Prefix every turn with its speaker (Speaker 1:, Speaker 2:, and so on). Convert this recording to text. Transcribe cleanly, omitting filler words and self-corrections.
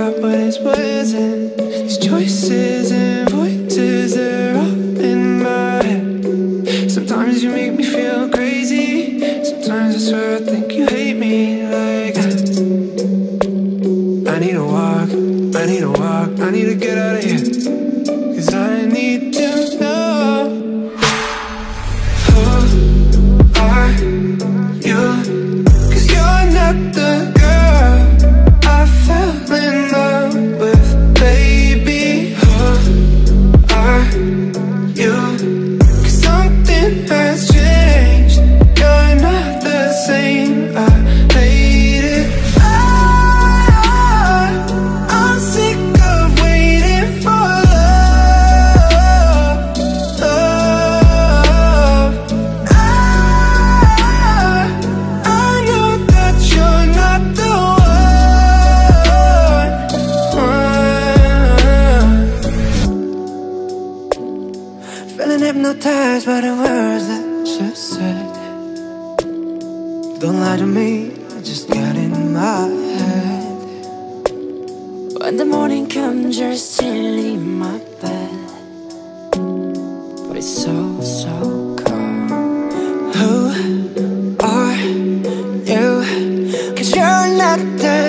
Speaker 1: out what is words and these choices and voices, they're all in my head. Sometimes you make me feel crazy, sometimes I swear I think you hate me like that. I need a walk, I need a walk, I need to get out of here, 'cause I need to know who are you, 'cause you're not the girl I fell in love with, baby. Who are you, 'cause something has changed, you're not the same, I hate it. I'm sick of waiting for love, love. I know that you're not the one. Feeling hypnotized by the words that you said. Don't lie to me, I just got in my head.
Speaker 2: When the morning comes, you're still in my bed, but it's so, so cold.
Speaker 1: Who are you, 'cause you're not the